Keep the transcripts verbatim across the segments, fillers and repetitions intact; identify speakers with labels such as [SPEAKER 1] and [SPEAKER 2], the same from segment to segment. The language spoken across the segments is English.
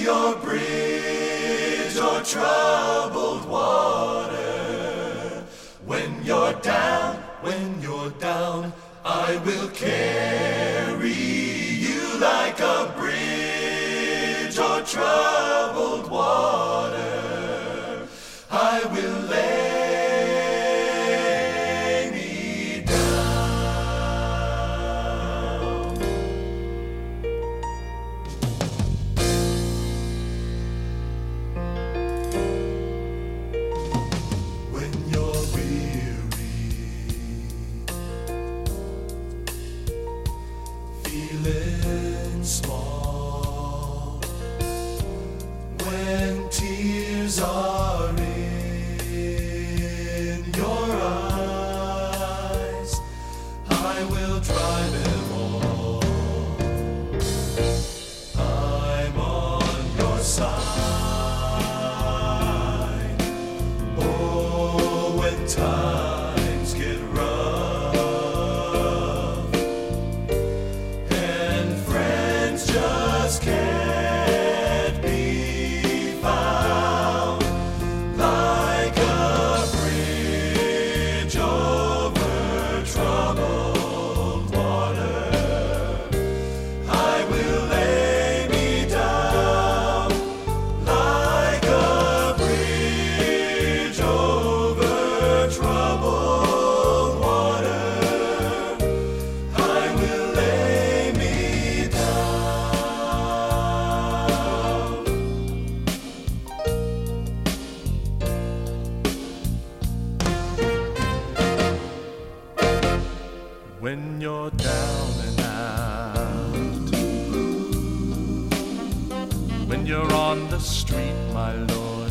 [SPEAKER 1] your bridge o'er troubled water. When you're down, when you're down, I will carry you like a bridge o'er troubled water. I will lay me down. When you're weary, feeling small, when tears are in your eyes, I will dry them all. I'm on your side. Oh, when times get rough and friends just can't be found, like a bridge over troubled water, I will lay me down. Like a bridge over troubled water, I will lay me down. When you're down and out, when you're on the street, my Lord,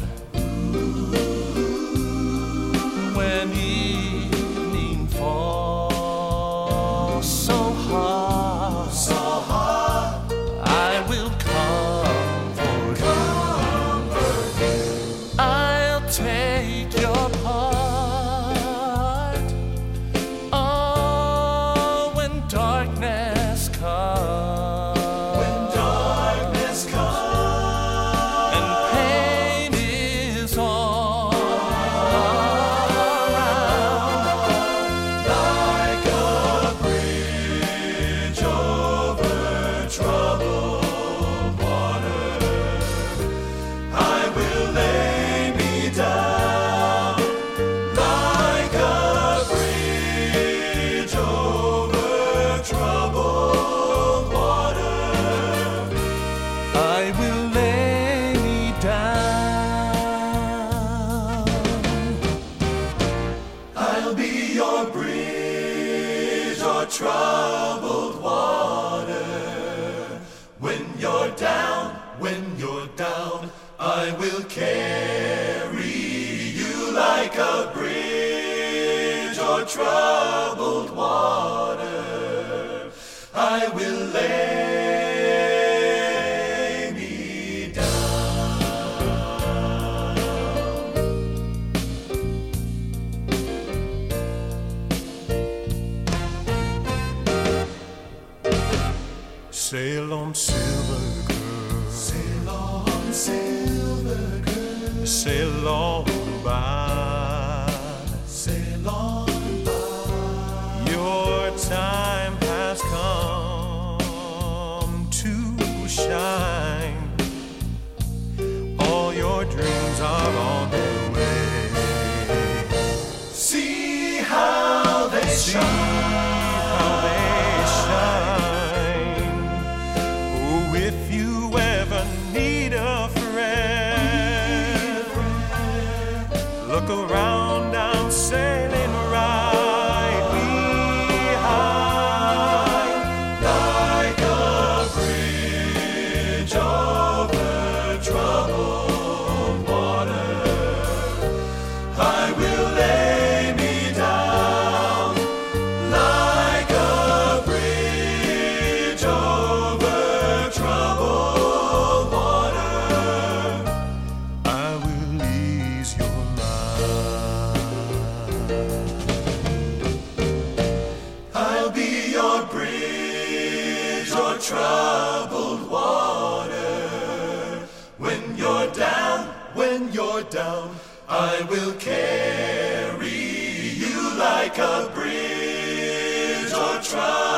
[SPEAKER 1] when evening falls so hard, so hard, I will comfort you. I'll take your part. Oh, when darkness comes, when darkness comes, and pain is all around, like a bridge over troubled water, I will lay me down. Like a bridge over troubled water, I will lay me down. I'll be your bridge o'er troubled water. When you're down, when you're down, I will carry you like a bridge o'er troubled water. I will lay me down. Sail on, silver girl. Sail on, silver girl. Sail on by. Sail on by. Your time has come to shine. All your dreams are on the way. See how they
[SPEAKER 2] See
[SPEAKER 1] shine.
[SPEAKER 2] how they shine. Oh, if you ever need a friend, look around, I'm sailing right behind.
[SPEAKER 1] Like a bridge over troubled water, I will lay me down. Like a bridge over troubled water,
[SPEAKER 2] I will ease your mind.
[SPEAKER 1] I'll be your bridge o'er troubled water.
[SPEAKER 2] when you're down. I will carry you like a bridge or try.